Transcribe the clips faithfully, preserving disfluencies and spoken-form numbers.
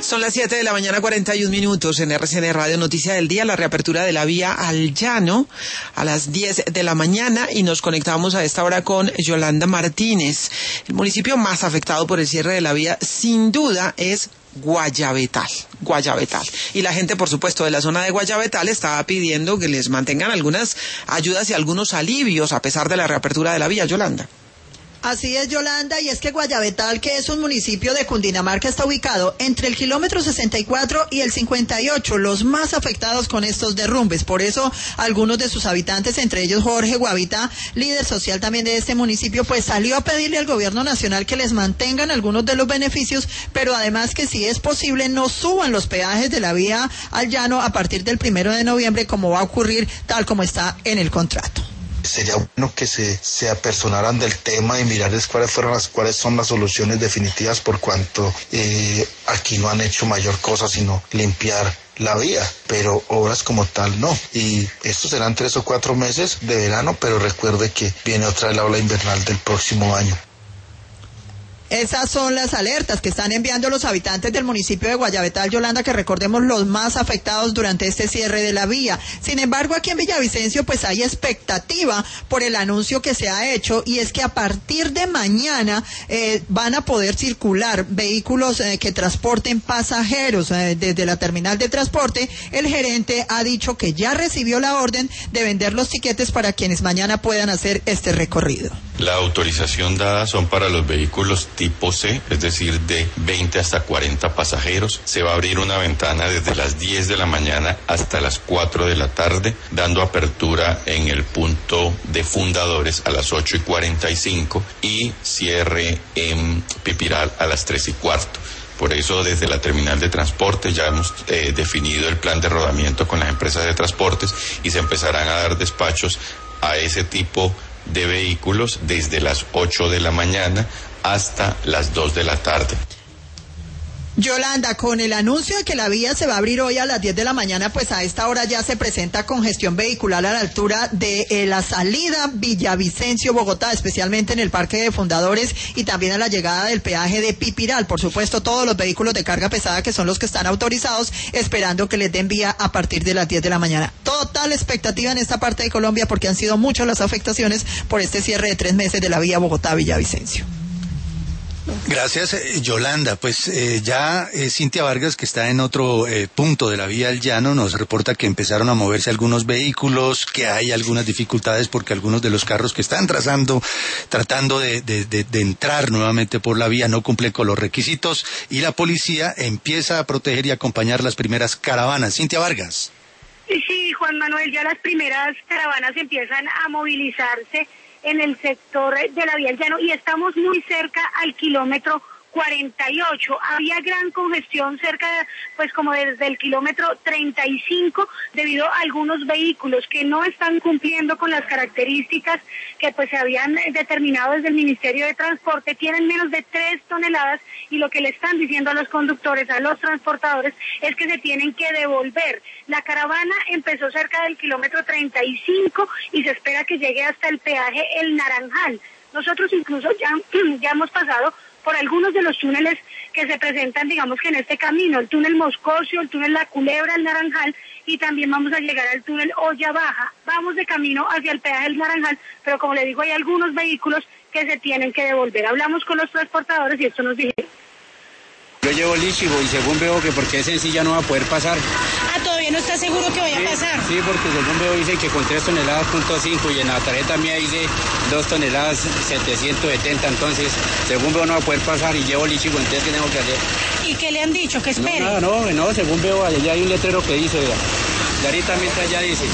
Son las siete de la mañana, cuarenta y un minutos en R C N Radio Noticia del Día, la reapertura de la vía al Llano a las diez de la mañana y nos conectamos a esta hora con Yolanda Martínez. El municipio más afectado por el cierre de la vía sin duda es Guayabetal, Guayabetal. Y la gente, por supuesto, de la zona de Guayabetal estaba pidiendo que les mantengan algunas ayudas y algunos alivios a pesar de la reapertura de la vía, Yolanda. Así es, Yolanda, y es que Guayabetal, que es un municipio de Cundinamarca, está ubicado entre el kilómetro sesenta y cuatro y el cincuenta y ocho, los más afectados con estos derrumbes. Por eso, algunos de sus habitantes, entre ellos Jorge Guavita, líder social también de este municipio, pues salió a pedirle al gobierno nacional que les mantengan algunos de los beneficios, pero además que si es posible no suban los peajes de la vía al Llano a partir del primero de noviembre, como va a ocurrir tal como está en el contrato. Sería bueno que se, se apersonaran del tema y mirar cuáles fueron las cuáles son las soluciones definitivas, por cuanto eh, aquí no han hecho mayor cosa sino limpiar la vía, pero obras como tal no. Y estos serán tres o cuatro meses de verano, pero recuerde que viene otra vez la ola invernal del próximo año. Esas son las alertas que están enviando los habitantes del municipio de Guayabetal, Yolanda, que recordemos los más afectados durante este cierre de la vía. Sin embargo, aquí en Villavicencio pues hay expectativa por el anuncio que se ha hecho, y es que a partir de mañana eh, van a poder circular vehículos eh, que transporten pasajeros eh, desde la terminal de transporte. El gerente ha dicho que ya recibió la orden de vender los tiquetes para quienes mañana puedan hacer este recorrido. La autorización dada son para los vehículos tipo C, es decir, de veinte hasta cuarenta pasajeros. Se va a abrir una ventana desde las diez de la mañana hasta las cuatro de la tarde, dando apertura en el punto de Fundadores a las ocho y cuarenta y cinco y cierre en Pipiral a las tres y cuarto. Por eso, desde la terminal de transporte ya hemos eh, definido el plan de rodamiento con las empresas de transportes y se empezarán a dar despachos a ese tipo de vehículos desde las ocho de la mañana hasta las dos de la tarde. Yolanda, con el anuncio de que la vía se va a abrir hoy a las diez de la mañana, pues a esta hora ya se presenta congestión vehicular a la altura de eh, la salida Villavicencio-Bogotá, especialmente en el Parque de Fundadores, y también a la llegada del peaje de Pipiral. Por supuesto, todos los vehículos de carga pesada, que son los que están autorizados, esperando que les den vía a partir de las diez de la mañana. Total expectativa en esta parte de Colombia, porque han sido muchas las afectaciones por este cierre de tres meses de la vía Bogotá-Villavicencio. Gracias, Yolanda. Pues eh, ya eh, Cintia Vargas, que está en otro eh, punto de la vía al Llano, nos reporta que empezaron a moverse algunos vehículos, que hay algunas dificultades porque algunos de los carros que están trazando, tratando de, de, de, de entrar nuevamente por la vía no cumplen con los requisitos, y la policía empieza a proteger y acompañar las primeras caravanas. Cintia Vargas. Sí, Juan Manuel, ya las primeras caravanas empiezan a movilizarse en el sector de la vía al Llano y estamos muy cerca al kilómetro cuarenta y ocho. Había gran congestión cerca, de, pues como desde el kilómetro treinta y cinco, debido a algunos vehículos que no están cumpliendo con las características que pues se habían determinado desde el Ministerio de Transporte. Tienen menos de tres toneladas y lo que le están diciendo a los conductores, a los transportadores, es que se tienen que devolver. La caravana empezó cerca del kilómetro treinta y cinco y se espera que llegue hasta el peaje El Naranjal. Nosotros incluso ya, ya hemos pasado por algunos de los túneles que se presentan, digamos que en este camino, el túnel Moscocio, el túnel La Culebra, el Naranjal, y también vamos a llegar al túnel Olla Baja. Vamos de camino hacia el peaje del Naranjal, pero como le digo, hay algunos vehículos que se tienen que devolver. Hablamos con los transportadores y esto nos dijeron. Yo llevo líchigo y según veo que porque es sencilla no va a poder pasar. Ah, ¿todavía no está seguro que vaya sí, a pasar? Sí, porque según veo dice que con tres toneladas punto cinco y en la tarjeta mía dice dos toneladas setecientos setenta, entonces según veo no va a poder pasar y llevo líchigo, entonces ¿qué tengo que hacer? ¿Y qué le han dicho? ¿Que espere? No, no, no, no según veo allá hay un letrero que dice, y ahorita mientras ya dice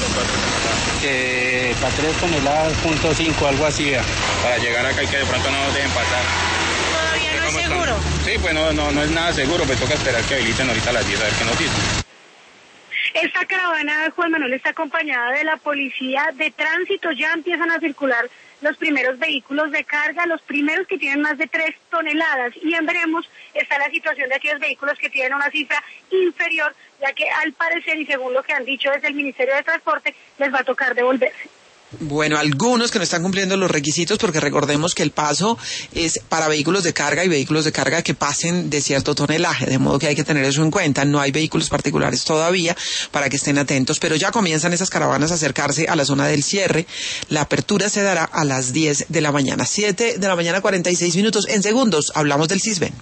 que para tres toneladas punto cinco, algo así, vea, para llegar acá y que de pronto no nos dejen pasar. ¿Todavía no es seguro? Sí, pues no, no, no es nada seguro, pues toca esperar que habiliten ahorita a las diez a ver qué nos dicen. Esta caravana, Juan Manuel, está acompañada de la policía de tránsito. Ya empiezan a circular los primeros vehículos de carga, los primeros que tienen más de tres toneladas. Y en veremos está la situación de aquellos vehículos que tienen una cifra inferior, ya que al parecer, y según lo que han dicho desde el Ministerio de Transporte, les va a tocar devolverse. Bueno, algunos que no están cumpliendo los requisitos, porque recordemos que el paso es para vehículos de carga y vehículos de carga que pasen de cierto tonelaje, de modo que hay que tener eso en cuenta. No hay vehículos particulares todavía, para que estén atentos, pero ya comienzan esas caravanas a acercarse a la zona del cierre. La apertura se dará a las diez de la mañana, siete de la mañana, cuarenta y seis minutos. En segundos hablamos del Sisben.